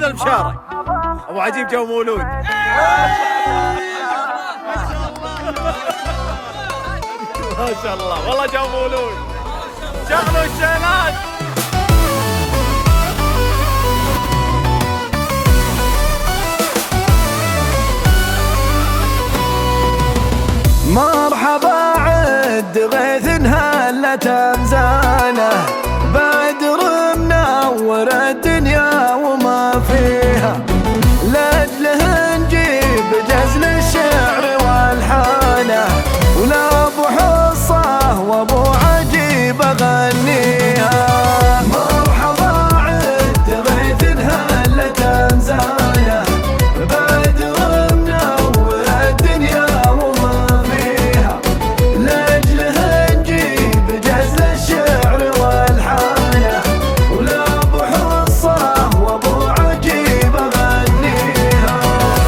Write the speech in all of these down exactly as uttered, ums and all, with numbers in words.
البشارة ابو عجيب جو مولود. ما شاء الله والله جو مولود. شغلوا الشيلات. مرحبا عد غيث هلت امزانه، بدر منور الدنيا وما فيها، لاجله نجيب جزل الشعر والحانه، ولا ابو حصه وابو عجيب اغنيها. مرحبا عد غيث هلت امزانه، بدر منور الدنيا وما فيها، لاجله نجيب جزل الشعر والحانه، ولا ابو حصه وابو عجيب اغنيها.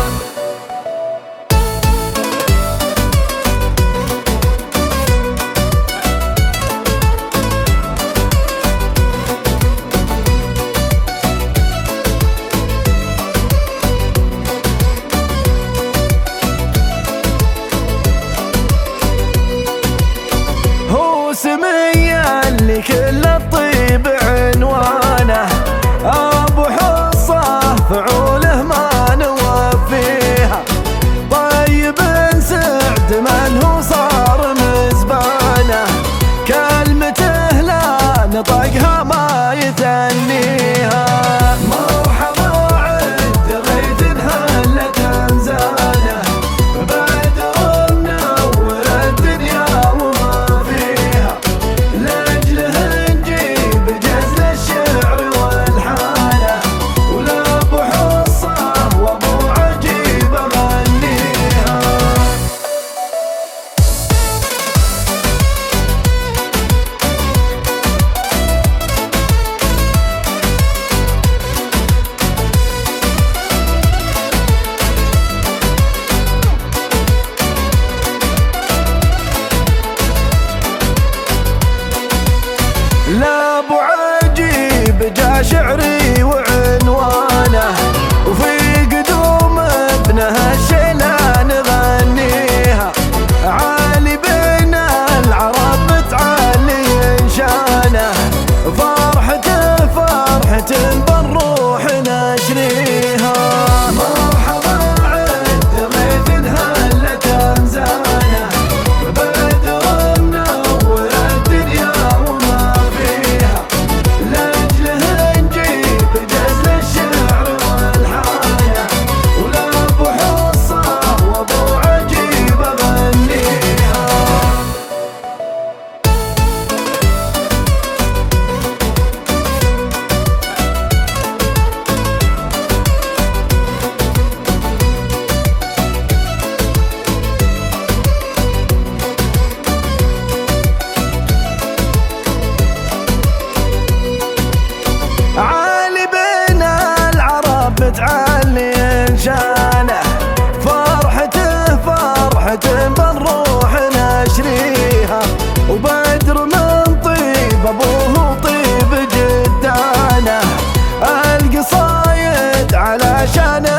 هو سمية اللي كل الطيب عنوانه، ابو حصه فعوله ما نوفيها، طيب سعد من هو صار مزبانه، كلمته لا نطقها ما يثنيها. مرحبا عد غيث هلت امزانه، بدر منور الدنيا وما فيها، لاجله نجيب جزل الشعر والحانه، ولا ابو حصه وابو عجيب اغنيها. لا ابو عجيب جا شعري وعنوانه، وفي قدوم ابنه الشيلة نغنيها، عالي بين العرب متعلي شانه، فرحته فرحة بالروح نشريها. مرحبا عد غيث هلت امزانه، بدر منور الدنيا وما فيها، لاجله نجيب جزل الشعر والحانه، ولا ابو حصه وابو عجيب اغنيها. عالي بين العرب متعلي شانه، فرحته فرحة بالروح نشريها، وبدر من طيب ابوه طيب جدانه، القصايد على شان